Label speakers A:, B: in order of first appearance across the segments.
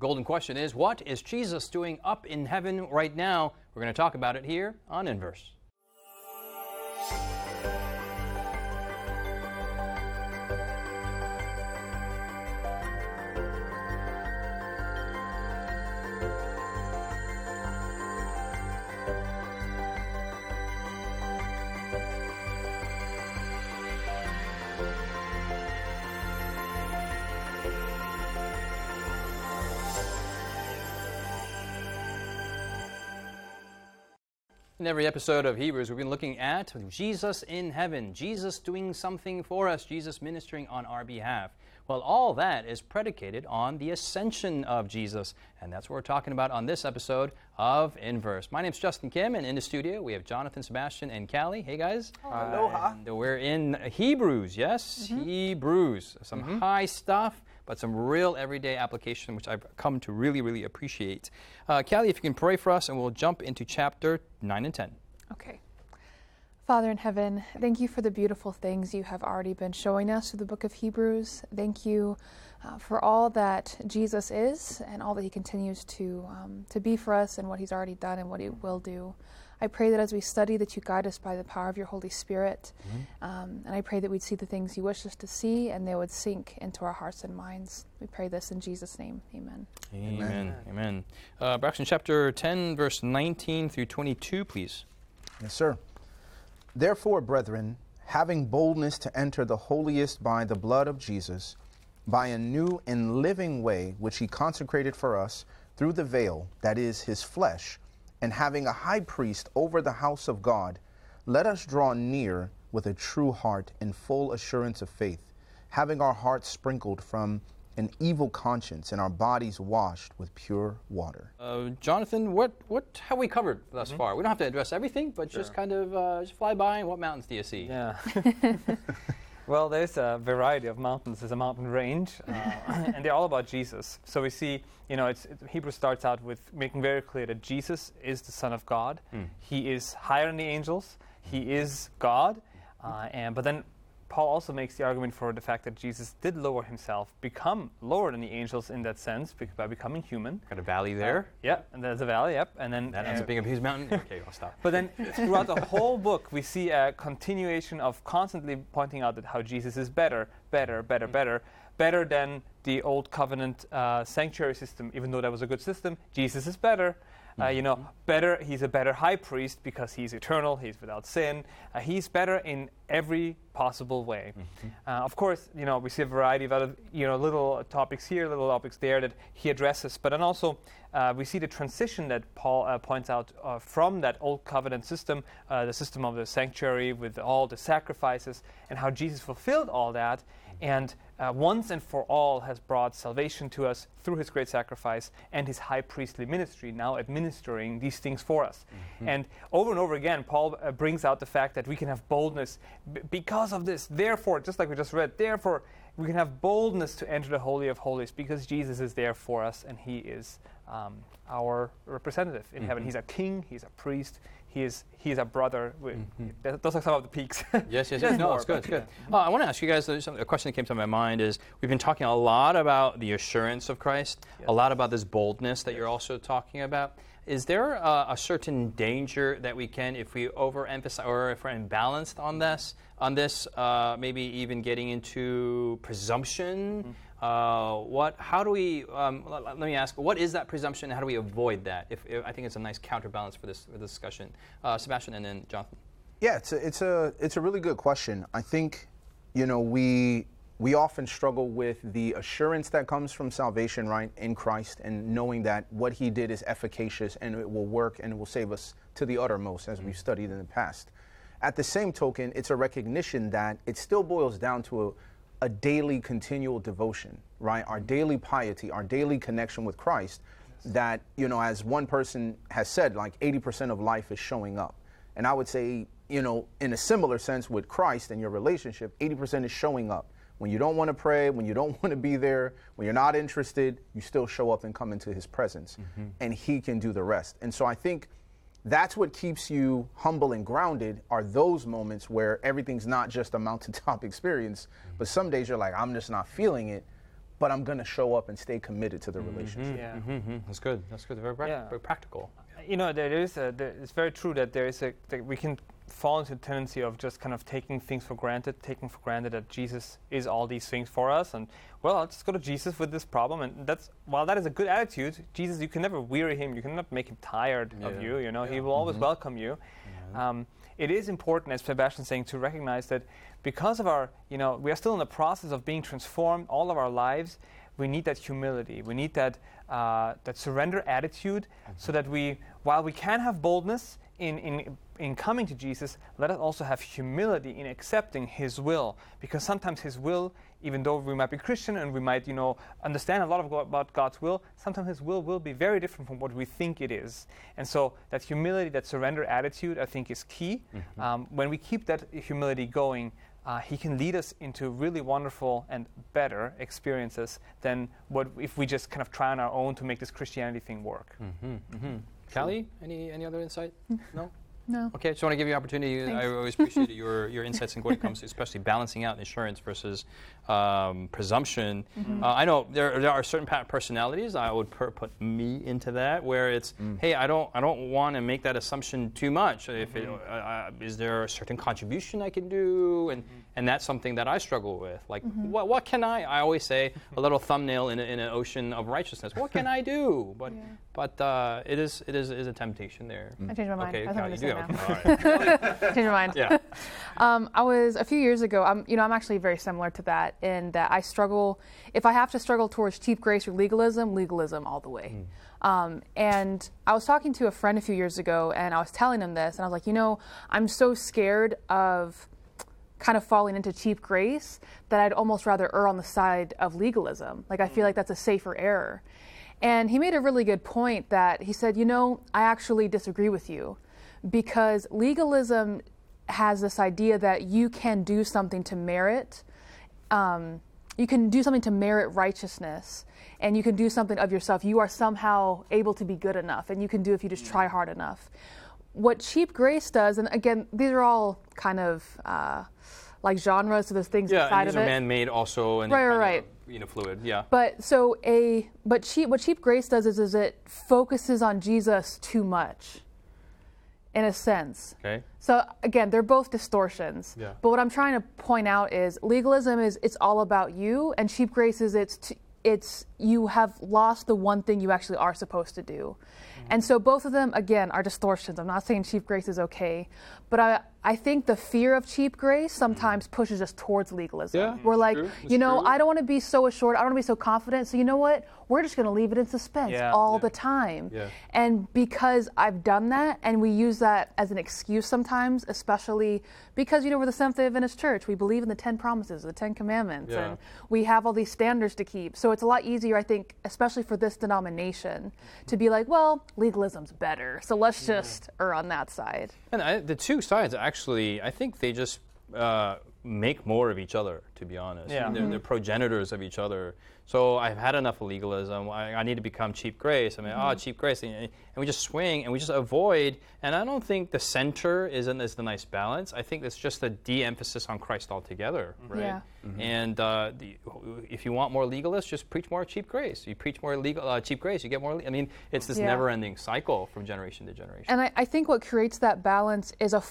A: golden question is, what is Jesus doing up in heaven right now? We're going to talk about it here on Inverse. In every episode of Hebrews, we've been looking at Jesus in heaven, Jesus doing something for us, Jesus ministering on our behalf. Well, all that is predicated on the ascension of Jesus, and that's what we're talking about on this episode of Inverse. My name's Justin Kim, and in the studio we have Jonathan, Sebastian, and Callie. Hey, guys.
B: Aloha.
A: And we're in Hebrews, yes? Hebrews. Some high stuff, but some real everyday application, which I've come to really, really appreciate. Callie, if you can pray for us, and we'll jump into chapter 9 and 10.
C: Okay. Father in heaven, thank you for the beautiful things you have already been showing us through the book of Hebrews. Thank you for all that Jesus is and all that he continues to be for us and what he's already done and what he will do. I pray that as we study that you guide us by the power of your Holy Spirit. And I pray that we'd see the things you wish us to see and they would sink into our hearts and minds. We pray this in Jesus' name. Amen.
A: Amen. Amen. Braxton, chapter 10, verse 19 through 22, please.
B: Yes, sir. Therefore, brethren, having boldness to enter the holiest by the blood of Jesus, by a new and living way which he consecrated for us through the veil, that is, his flesh, and having a high priest over the house of God, let us draw near with a true heart and full assurance of faith, having our hearts sprinkled from an evil conscience and our bodies washed with pure water.
A: Jonathan, what have we covered thus far? We don't have to address everything, but just kind of just fly by. And what mountains do you see?
D: Yeah. Well, there's a variety of mountains. There's a mountain range, and they're all about Jesus. So we see, Hebrews starts out with making very clear that Jesus is the Son of God. He is higher than the angels. He is God. But then Paul also makes the argument for the fact that Jesus did lower himself, become lower than the angels in that sense, by becoming human.
A: Got a valley there.
D: And there's a valley, and then
A: that ends up being a huge mountain. Okay, I'll stop.
D: But then throughout the whole book, we see a continuation of constantly pointing out that how Jesus is better than the old covenant sanctuary system. Even though that was a good system, Jesus is better. Better. He's a better high priest because he's eternal. He's without sin. He's better in every possible way. Of course, we see a variety of other, little topics here, little topics there that he addresses. But then also, we see the transition that Paul points out from that old covenant system, the system of the sanctuary with all the sacrifices, and how Jesus fulfilled all that, and once and for all has brought salvation to us through his great sacrifice and his high priestly ministry, now administering these things for us. And over again, Paul brings out the fact that we can have boldness because of this. Therefore, just like we just read, therefore, we can have boldness to enter the Holy of Holies because Jesus is there for us and he is our representative in heaven. He's a king, he's a priest, he's a brother. Those are some of the peaks.
A: Yes. No, it's good. I want to ask you guys, a question that came to my mind is, we've been talking a lot about the assurance of Christ, a lot about this boldness that you're also talking about. Is there a certain danger that we can, if we overemphasize or if we're imbalanced on this, maybe even getting into presumption? How do we? Let me ask. What is that presumption? How do we avoid that? If I think it's a nice counterbalance for this discussion. Sebastian and then Jonathan.
B: Yeah, it's a really good question. I think, we often struggle with the assurance that comes from salvation, right, in Christ, and knowing that what he did is efficacious and it will work and it will save us to the uttermost, as we've studied in the past. At the same token, it's a recognition that it still boils down to a daily continual devotion, right? Our daily piety, our daily connection with Christ, that, as one person has said, like 80% of life is showing up. And I would say, in a similar sense with Christ and your relationship, 80% is showing up. When you don't want to pray, when you don't want to be there, when you're not interested, you still show up and come into his presence, and he can do the rest. And so I think that's what keeps you humble and grounded, are those moments where everything's not just a mountaintop experience, but some days you're like, I'm just not feeling it. but I'm going to show up and stay committed to the relationship.
D: Yeah.
A: That's good. That's good. Very, very practical.
D: You know, it's very true that that we can fall into the tendency of just kind of taking for granted that Jesus is all these things for us, and well, I'll just go to Jesus with this problem, and while that is a good attitude, Jesus, you can never weary him, you cannot make him tired of you. You know, he will always welcome you. It is important, as Sebastian's saying, to recognize that because of our, we are still in the process of being transformed all of our lives. We need that humility. We need that surrender attitude, so that while we can have boldness in coming to Jesus, let us also have humility in accepting His will. Because sometimes His will, even though we might be Christian and we might, understand a lot about God's will, sometimes His will be very different from what we think it is. And so that humility, that surrender attitude, I think is key. When we keep that humility going, He can lead us into really wonderful and better experiences than what if we just kind of try on our own to make this Christianity thing work.
A: Callie, any other insight? No?
C: No.
A: Okay, just want to give you an opportunity.
C: Thanks.
A: I always appreciate your insights in when it comes to especially balancing out insurance versus presumption. I know there are certain personalities. I would put me into that, where it's, hey, I don't want to make that assumption too much. If is there a certain contribution I can do, and that's something that I struggle with. Like, what can I always say a little thumbnail in an ocean of righteousness. What can I do? But it is a temptation there.
C: I changed my mind.
A: Okay,
C: I thought
A: you
C: I'm
A: do.
C: going to
A: Okay,
C: say
A: all right.
C: now. Changed my mind.
A: Yeah.
C: I was, a few years ago, I'm actually very similar to that, in that I struggle, if I have to struggle towards cheap grace or legalism all the way. And I was talking to a friend a few years ago, and I was telling him this, and I was like, I'm so scared of kind of falling into cheap grace that I'd almost rather err on the side of legalism. Like, I feel like that's a safer error. And he made a really good point that he said, I actually disagree with you, because legalism has this idea that you can do something to merit, righteousness, and you can do something of yourself. You are somehow able to be good enough, and you can do if you just try hard enough. What cheap grace does, and again, these are all kind of like genres, so there's things inside
A: these
C: of it.
A: are man-made also, and
C: Right.
A: Fluid. Yeah.
C: But what cheap grace does is it focuses on Jesus too much, in a sense.
A: Okay.
C: So again, they're both distortions.
A: Yeah.
C: But what I'm trying to point out is legalism is it's all about you, and cheap grace is it's you have lost the one thing you actually are supposed to do. And so both of them, again, are distortions. I'm not saying cheap grace is okay, but I think the fear of cheap grace sometimes pushes us towards legalism.
A: Yeah,
C: We're like,
A: true. It's true.
C: I don't want to be so assured, I don't want to be so confident, so you know what? We're just going to leave it in suspense all the time.
A: Yeah.
C: And because I've done that, and we use that as an excuse sometimes, especially because, we're the Seventh-day Adventist Church. We believe in the 10 promises, the 10 commandments, and we have all these standards to keep. So it's a lot easier, I think, especially for this denomination, to be like, well, legalism's better, so let's just err on that side.
A: And the two sides, actually, I think they just make more of each other, to be honest.
D: Yeah.
A: They're progenitors of each other. So I've had enough of legalism. I need to become cheap grace. Cheap grace. And we just swing and we just avoid. And I don't think the center is the nice balance. I think it's just a de-emphasis on Christ altogether, right?
C: Yeah.
A: And if you want more legalists, just preach more cheap grace. You preach more cheap grace, you get more. It's this never-ending cycle from generation to generation.
C: And I think what creates that balance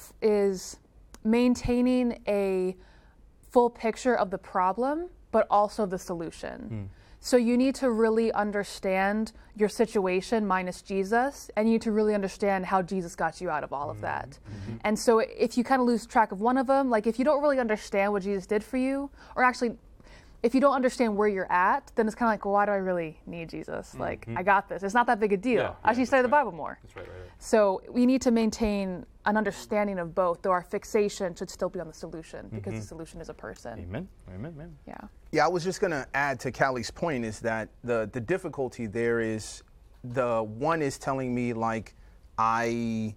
C: is maintaining a full picture of the problem, but also the solution. So you need to really understand your situation minus Jesus, and you need to really understand how Jesus got you out of all of that. And so if you kind of lose track of one of them, like if you don't really understand what Jesus did for you, or actually if you don't understand where you're at, then it's kind of like, well, why do I really need Jesus? Like, I got this. It's not that big a deal. I should study the Bible more.
A: That's right.
C: So we need to maintain an understanding of both, though our fixation should still be on the solution, because the solution is a person.
A: Amen.
B: Yeah, I was just going to add to Callie's point is that the difficulty there is the one is telling me like I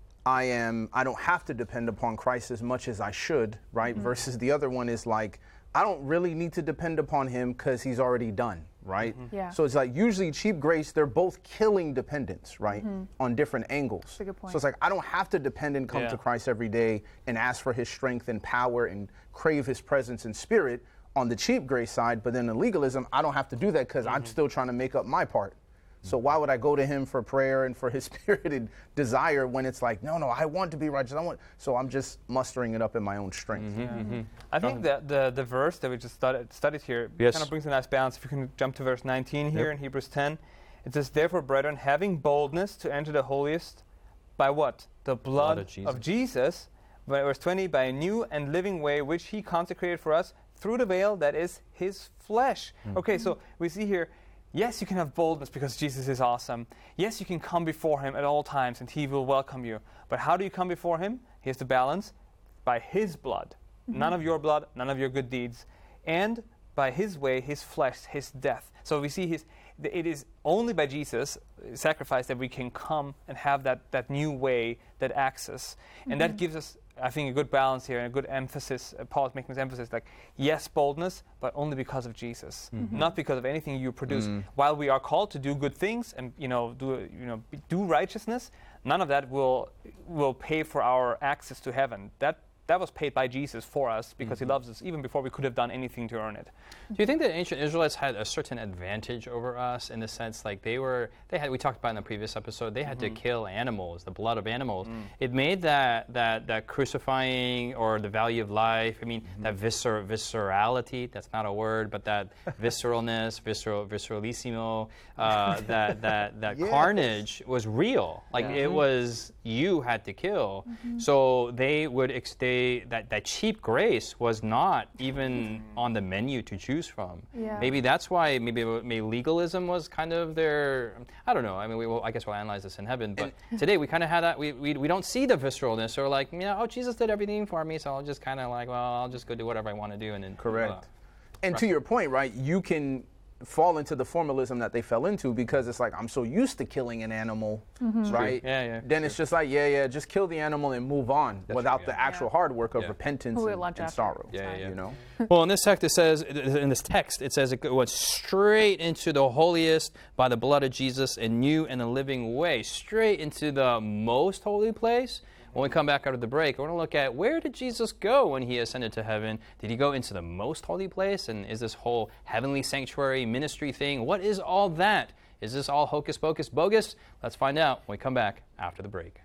B: don't have to depend upon Christ as much as I should, right? Versus the other one is like, I don't really need to depend upon him because he's already done, right?
C: Yeah.
B: So it's like usually cheap grace, they're both killing dependence, right? On different angles.
C: That's a good point.
B: So it's like, I don't have to depend and come to Christ every day and ask for his strength and power and crave his presence and spirit. on the cheap grace side, but then the legalism, I don't have to do that because I'm still trying to make up my part. So why would I go to him for prayer and for his spirited desire when it's like, no, I want to be righteous. So I'm just mustering it up in my own strength.
D: I think that the verse that we just studied here kind of brings a nice balance. If you can jump to verse 19 here in Hebrews 10, it says, therefore, brethren, having boldness to enter the holiest by what? The blood of Jesus. Verse 20, by a new and living way which he consecrated for us through the veil that is his flesh. Okay, so we see here, yes, you can have boldness because Jesus is awesome. Yes, you can come before him at all times and he will welcome you. But how do you come before him? Here's the balance. By his blood. None of your blood, none of your good deeds. And by his way, his flesh, his death. So we see it is only by Jesus' sacrifice that we can come and have that new way, that access. And that gives us, I think, a good balance here and a good emphasis. Paul is making this emphasis, like, yes, boldness, but only because of Jesus, not because of anything you produce. While we are called to do good things and do righteousness, none of that will pay for our access to heaven. That was paid by Jesus for us because he loves us, even before we could have done anything to earn it.
A: Do you think that ancient Israelites had a certain advantage over us in the sense, like we talked about in the previous episode, they had to kill animals, the blood of animals. It made that crucifying or the value of life, that viscerality, that's not a word, but that visceralness, visceralissimo, that carnage was real. Like it was, you had to kill. So they would that cheap grace was not even on the menu to choose from.
C: Yeah.
A: Maybe that's why maybe legalism was kind of their, I don't know. I guess we'll analyze this in heaven. But today we kind of had that. We don't see the visceralness or like, Jesus did everything for me, so I'll just kind of like, well, I'll just go do whatever I want to do. And then
B: correct. And to your point, right, you can fall into the formalism that they fell into because it's like, I'm so used to killing an animal, right?
A: Yeah.
B: Then it's just like, just kill the animal and move on without the actual hard work of repentance and sorrow. You know?
A: Well, in this text it says, it went straight into the holiest by the blood of Jesus, a new and a living way, straight into the most holy place. When we come back out of the break, we're going to look at where did Jesus go when he ascended to heaven? Did he go into the most holy place? And is this whole heavenly sanctuary ministry thing, what is all that? Is this all hocus pocus bogus? Let's find out when we come back after the break.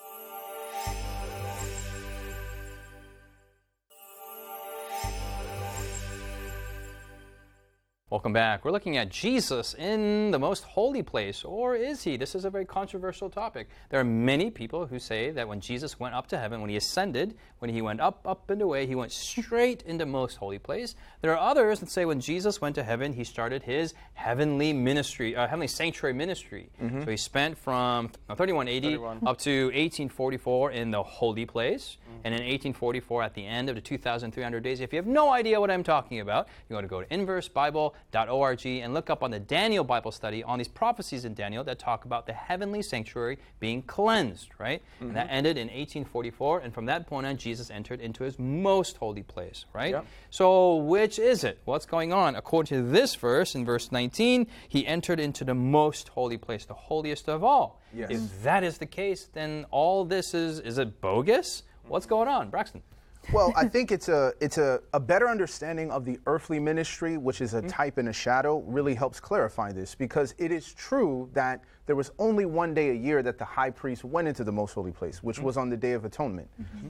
A: Welcome back. We're looking at Jesus in the most holy place, or is he? This is a very controversial topic. There are many people who say that when Jesus went up to heaven, when he ascended, when he went up and away, he went straight into most holy place. There are others that say when Jesus went to heaven, he started his heavenly ministry, heavenly sanctuary ministry. So he spent from 31 AD up to 1844 in the holy place. And in 1844, at the end of the 2,300 days, if you have no idea what I'm talking about, you want to go to inversebible.org and look up on the Daniel Bible study on these prophecies in Daniel that talk about the heavenly sanctuary being cleansed, right? And that ended in 1844, and from that point on, Jesus entered into his most holy place, right?
B: Yep.
A: So which is it? What's going on? According to this verse, in verse 19, he entered into the most holy place, the holiest of all.
B: Yes.
A: If that is the case, then all this is it bogus? What's going on? Braxton.
B: Well, I think it's a better understanding of the earthly ministry, which is a type and a shadow, really helps clarify this, because it is true that there was only one day a year that the high priest went into the most holy place, which was on the Day of Atonement,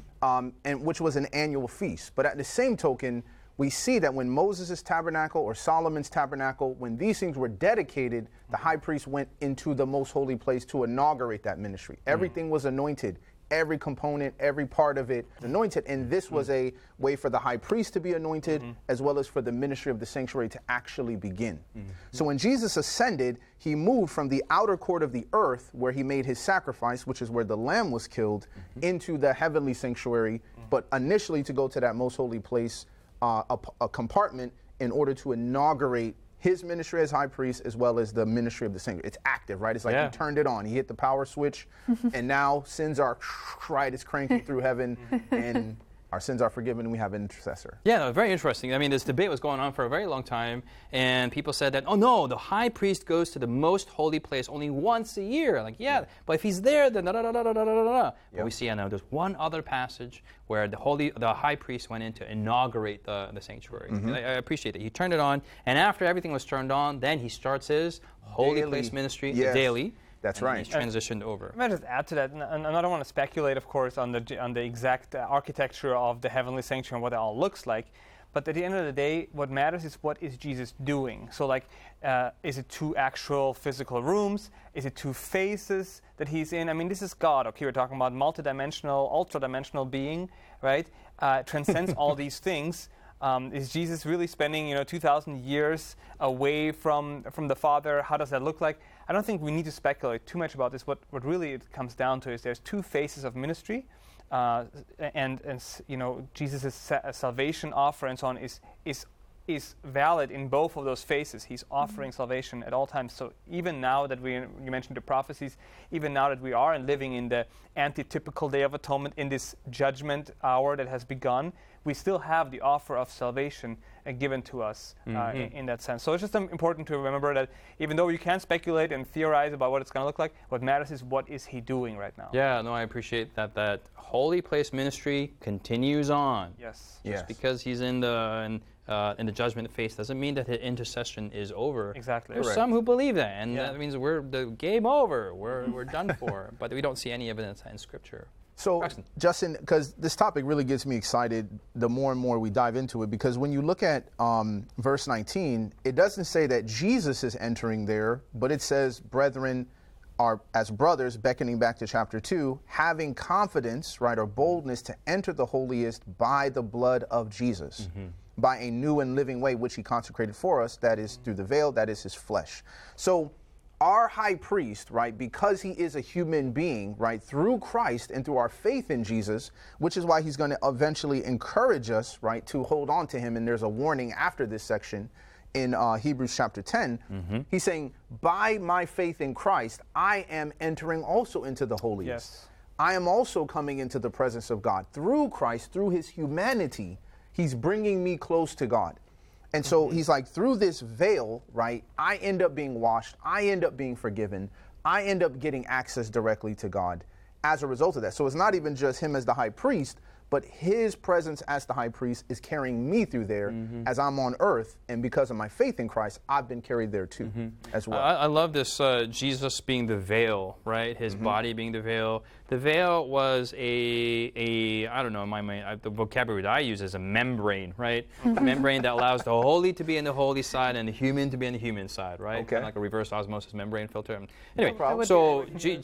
B: and which was an annual feast. But at the same token, we see that when Moses' tabernacle or Solomon's tabernacle, when these things were dedicated, the high priest went into the most holy place to inaugurate that ministry. Everything was anointed. Every component, every part of it anointed. And this was a way for the high priest to be anointed, as well as for the ministry of the sanctuary to actually begin. So when Jesus ascended, he moved from the outer court of the earth, where he made his sacrifice, which is where the lamb was killed, into the heavenly sanctuary, but initially to go to that most holy place, a compartment, in order to inaugurate his ministry as high priest, as well as the ministry of the sanctuary. It's active, right? It's like he turned it on. He hit the power switch, and now sins are, right, it's cranking through heaven, and Our sins are forgiven and we have an intercessor.
A: Yeah, no, very interesting. I mean, this debate was going on for a very long time, and people said that, oh no, the high priest goes to the most holy place only once a year. Like, yeah, but if he's there, then da-da-da-da-da-da-da-da. But we see, there's one other passage where the high priest went in to inaugurate the sanctuary. I appreciate that. He turned it on, and after everything was turned on, then he starts his holy place ministry daily.
B: That's right.
A: He's transitioned over.
D: I might just add to that, and I don't want to speculate, of course, on the exact architecture of the heavenly sanctuary and what it all looks like. But at the end of the day, what matters is what is Jesus doing. So, like, is it 2 actual physical rooms? Is it 2 phases that he's in? I mean, this is God. Okay, we're talking about multidimensional, ultra-dimensional being, right? Transcends all these things. Is Jesus really spending 2,000 years away from the Father? How does that look like? I don't think we need to speculate too much about this. What really it comes down to is there's 2 phases of ministry, and Jesus' salvation offer and so on is valid in both of those phases. He's offering salvation at all times. So even now that you mentioned the prophecies, even now that we are living in the antitypical Day of Atonement, in this judgment hour that has begun, we still have the offer of salvation given to us in that sense. So it's just important to remember that even though you can speculate and theorize about what it's going to look like, what matters is what is he doing right now.
A: Yeah, no, I appreciate that holy place ministry continues on.
D: Yes.
A: Just because he's in the judgment phase doesn't mean that his intercession is over.
D: Exactly.
A: There's some who believe that, and that means we're the game over. We're done for. But we don't see any evidence in Scripture.
B: So, Justin, because this topic really gets me excited the more and more we dive into it, because when you look at verse 19, it doesn't say that Jesus is entering there, but it says, brethren are as brothers, beckoning back to chapter 2, having confidence, right, or boldness to enter the holiest by the blood of Jesus, by a new and living way which he consecrated for us, that is through the veil, that is his flesh. So, our high priest, right, because he is a human being, right, through Christ and through our faith in Jesus, which is why he's going to eventually encourage us, right, to hold on to him. And there's a warning after this section in Hebrews chapter 10. He's saying, by my faith in Christ, I am entering also into the holiest.
D: Yes.
B: I am also coming into the presence of God. Through Christ, through his humanity, he's bringing me close to God. And so he's like, through this veil, right, I end up being washed. I end up being forgiven. I end up getting access directly to God as a result of that. So it's not even just him as the high priest, but his presence as the high priest is carrying me through there as I'm on earth. And because of my faith in Christ, I've been carried there too as well.
A: I love this Jesus being the veil, right? His body being the veil. The veil was I don't know, the vocabulary that I use is a membrane, right? A membrane that allows the holy to be in the holy side and the human to be in the human side, right?
B: Okay.
A: Kind of like a reverse osmosis membrane filter. Anyway,
B: problem.
A: so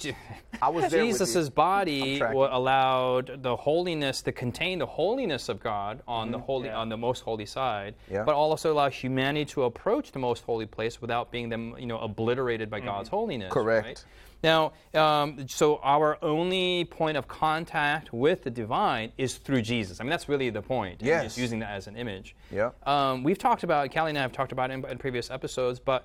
B: I was there with you.
A: Jesus' body allowed the holiness to contain the holiness of God on on the most holy side, but also allow humanity to approach the most holy place without being obliterated by God's holiness.
B: Correct.
A: Right? Now, so our only point of contact with the divine is through Jesus. I mean, that's really the point.
B: Yes.
A: Just using that as an image.
B: Yeah.
A: We've talked about, Callie and I have talked about it in previous episodes, but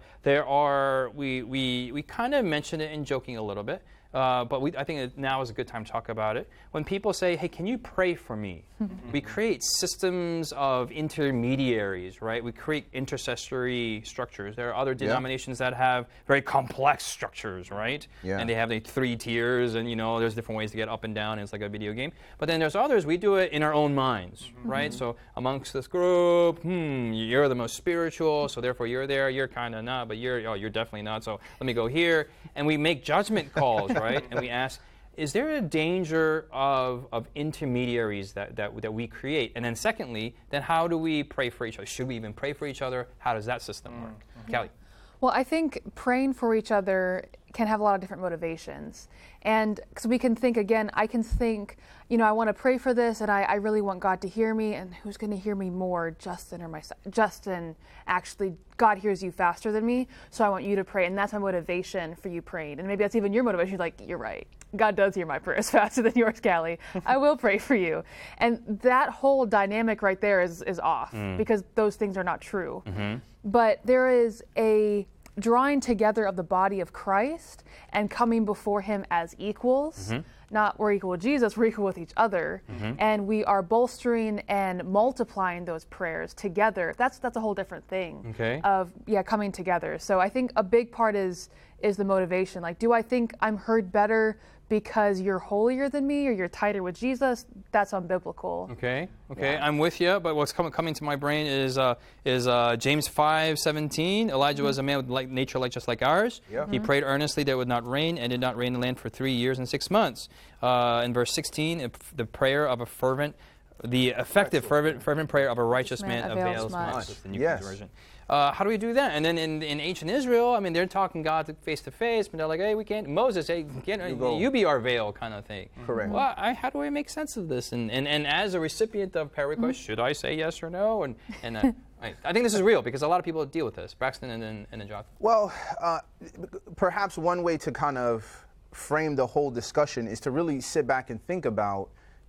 A: we kind of mentioned it in joking a little bit. But I think now is a good time to talk about it. When people say, hey, can you pray for me? We create systems of intermediaries, right? We create intercessory structures. There are other denominations that have very complex structures, right?
B: Yeah.
A: And they have the 3 tiers, and there's different ways to get up and down, and it's like a video game. But then there's others, we do it in our own minds, right? So amongst this group, you're the most spiritual, so therefore you're there, you're kind of not, but you're definitely not, so let me go here. And we make judgment calls, right? And we ask, is there a danger of intermediaries that we create? And then secondly, then how do we pray for each other? Should we even pray for each other? How does that system work? Callie?
C: Well, I think praying for each other can have a lot of different motivations. And because we can think, again, I can think, I want to pray for this and I really want God to hear me. And who's going to hear me more, Justin or myself? Justin, actually, God hears you faster than me, so I want you to pray. And that's my motivation for you praying. And maybe that's even your motivation. Like, you're right. God does hear my prayers faster than yours, Callie. I will pray for you. And that whole dynamic right there is off because those things are not true. But there is a drawing together of the body of Christ and coming before him as equals not we're equal with Jesus, we're equal with each other. And we are bolstering and multiplying those prayers together. That's a whole different thing of coming together. So I think a big part is the motivation. Like, do I think I'm heard better because you're holier than me or you're tighter with Jesus? That's unbiblical.
A: Okay, I'm with you, but what's coming to my brain is James 5:17. Elijah was a man with nature just like ours. He prayed earnestly that it would not rain, and did not rain in the land for 3 years and 6 months. In verse 16, the prayer of a effective fervent prayer of a righteous man avails much. That's the New King James Version. How do we do that? And then in ancient Israel, I mean, they're talking God face to face, but they're like, hey, we can't. Moses, hey, you be our veil, kind of thing.
B: Correct.
A: Well, how do I make sense of this? And as a recipient of prayer requests, should I say yes or no? And I think this is real because a lot of people deal with this. Braxton and then John.
B: Well, perhaps one way to kind of frame the whole discussion is to really sit back and think about,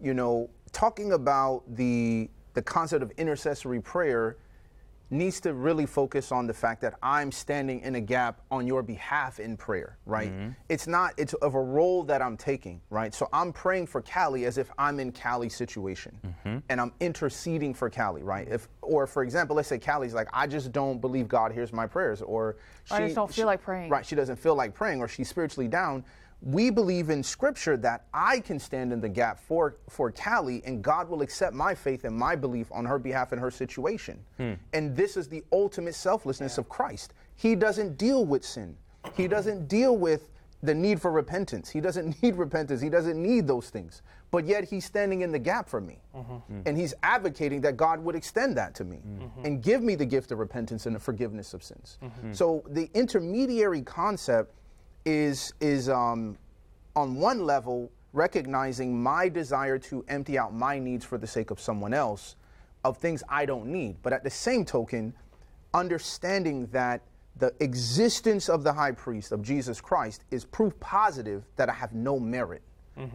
B: talking about the concept of intercessory prayer needs to really focus on the fact that I'm standing in a gap on your behalf in prayer, right? It's of a role that I'm taking, right? So I'm praying for Callie as if I'm in Callie's situation and I'm interceding for Callie, right? Or for example, let's say Callie's like, I just don't believe God hears my prayers, or
C: I just don't feel like praying.
B: Right, she doesn't feel like praying, or she's spiritually down. We believe in Scripture that I can stand in the gap for Callie, and God will accept my faith and my belief on her behalf in her situation. And this is the ultimate selflessness of Christ. He doesn't deal with sin. He doesn't deal with the need for repentance. He doesn't need repentance. He doesn't need those things. But yet he's standing in the gap for me. And he's advocating that God would extend that to me and give me the gift of repentance and the forgiveness of sins. So the intermediary concept is on one level recognizing my desire to empty out my needs for the sake of someone else, of things I don't need. But at the same token, understanding that the existence of the high priest, of Jesus Christ, is proof positive that I have no merit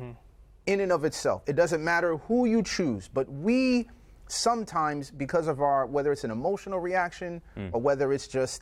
B: in and of itself. It doesn't matter who you choose, but we sometimes, because of whether it's an emotional reaction or whether it's just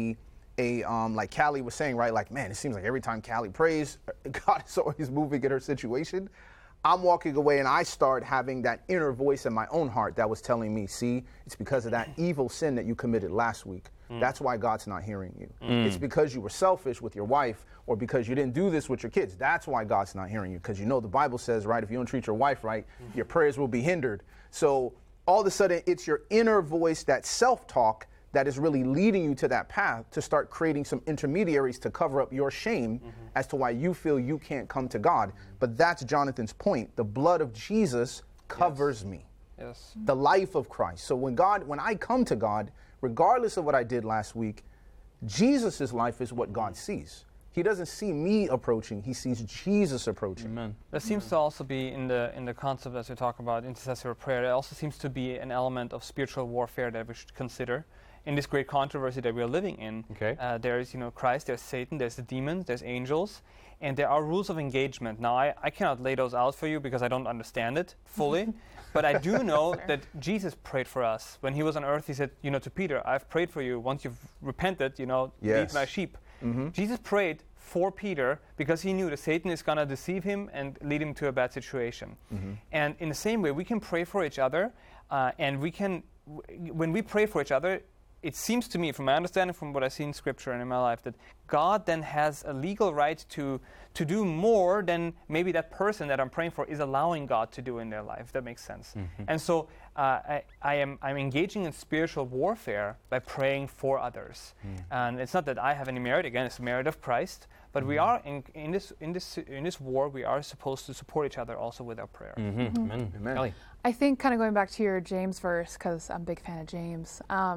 B: like Callie was saying, right? Like, man, it seems like every time Callie prays, God is always moving in her situation. I'm walking away and I start having that inner voice in my own heart that was telling me, see, it's because of that evil sin that you committed last week. That's why God's not hearing you. It's because you were selfish with your wife, or because you didn't do this with your kids. That's why God's not hearing you. Because the Bible says, right, if you don't treat your wife right, your prayers will be hindered. So all of a sudden, it's your inner voice, that self-talk, that is really leading you to that path to start creating some intermediaries to cover up your shame as to why you feel you can't come to God. But that's Jonathan's point. The blood of Jesus covers me.
D: Yes.
B: The life of Christ. So when I come to God, regardless of what I did last week, Jesus' life is what God sees. He doesn't see me approaching, he sees Jesus approaching.
A: Amen.
D: That seems to also be in the concept as we talk about intercessory prayer. There also seems to be an element of spiritual warfare that we should consider in this great controversy that we are living in. There is Christ, there's Satan, there's the demons, there's angels, and there are rules of engagement. Now I cannot lay those out for you because I don't understand it fully, but I do know that Jesus prayed for us. When he was on earth, he said, to Peter, I've prayed for you. Once you've repented, lead my sheep. Jesus prayed for Peter because he knew that Satan is going to deceive him and lead him to a bad situation. And in the same way, we can pray for each other, and when we pray for each other, it seems to me, from my understanding, from what I see in Scripture and in my life, that God then has a legal right to do more than maybe that person that I'm praying for is allowing God to do in their life, if that makes sense. And so I'm engaging in spiritual warfare by praying for others. And it's not that I have any merit. Again, it's the merit of Christ. But we are in this war. We are supposed to support each other also with our prayer.
A: Amen. Amen.
C: I think, kind of going back to your James verse, because I'm a big fan of James,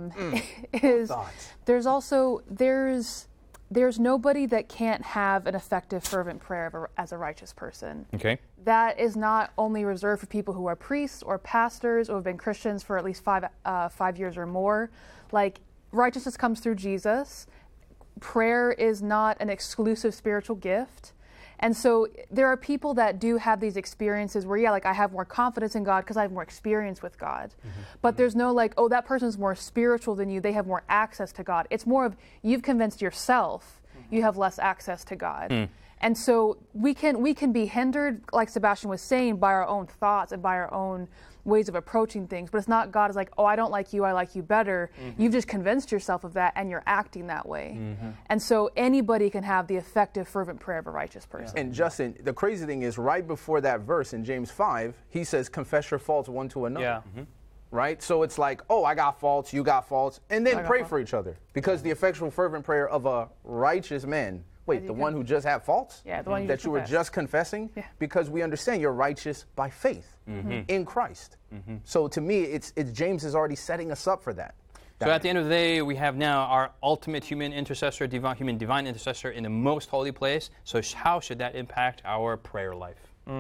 C: there's nobody that can't have an effective, fervent prayer as a righteous person.
A: Okay.
C: That is not only reserved for people who are priests or pastors or have been Christians for at least 5 years or more. Like, righteousness comes through Jesus. Prayer is not an exclusive spiritual gift. And so there are people that do have these experiences where, I have more confidence in God because I have more experience with God. But there's no that person's more spiritual than you. They have more access to God. It's more of you've convinced yourself you have less access to God. And so we can be hindered, like Sebastian was saying, by our own thoughts and by our own ways of approaching things. But it's not God is like, oh, I don't like you, I like you better. You've just convinced yourself of that and you're acting that way. And so anybody can have the effective, fervent prayer of a righteous person.
B: And Justin, the crazy thing is right before that verse in James 5, he says, confess your faults one to another.
D: Yeah.
B: Right? So it's like, oh, I got faults, you got faults, and then pray for each other. Because the effectual, fervent prayer of a righteous man, wait, the one who just had faults?
C: Yeah, the one you
B: that
C: just
B: you were
C: confessed.
B: just confessing?
C: Yeah.
B: Because we understand you're righteous by faith in Christ. So to me, it's James is already setting us up for that.
A: So at the end of the day, we have now our ultimate human intercessor, divine intercessor in the most holy place. So how should that impact our prayer life?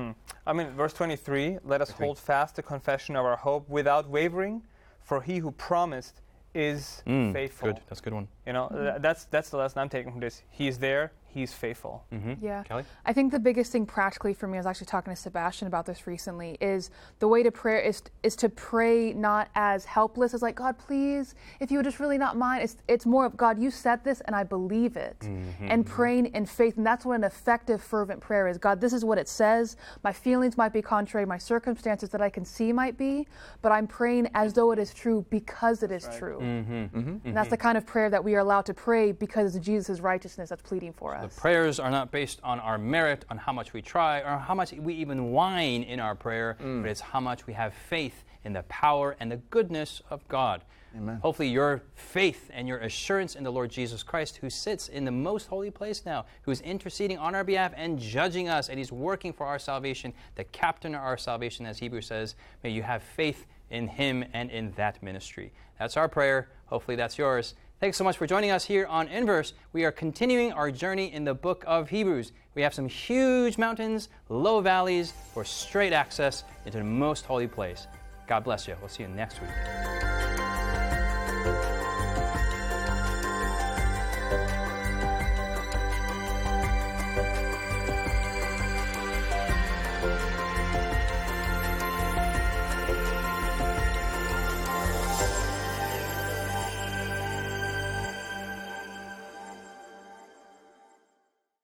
D: I mean, verse 23, let us hold fast the confession of our hope without wavering, for he who promised is faithful.
A: Good, that's a good one.
D: You know, that's the lesson I'm taking from this. He is there, he's faithful.
C: Yeah.
A: Kelly?
C: I think the biggest thing practically for me, I was actually talking to Sebastian about this recently, is the way to prayer is to pray not as helpless as like, God, please, if you would just really not mind. It's more of, God, you said this and I believe it. And praying in faith. And that's what an effective, fervent prayer is. God, this is what it says. My feelings might be contrary. My circumstances that I can see might be. But I'm praying as though it is true because it is true. And that's the kind of prayer that we are allowed to pray because of Jesus' righteousness that's pleading for us.
A: The prayers are not based on our merit, on how much we try, or how much we even whine in our prayer, but it's how much we have faith in the power and the goodness of God.
B: Amen.
A: Hopefully your faith and your assurance in the Lord Jesus Christ, who sits in the most holy place now, who is interceding on our behalf and judging us, and he's working for our salvation, the captain of our salvation, as Hebrews says, may you have faith in him and in that ministry. That's our prayer. Hopefully that's yours. Thanks so much for joining us here on Inverse. We are continuing our journey in the book of Hebrews. We have some huge mountains, low valleys for straight access into the most holy place. God bless you. We'll see you next week.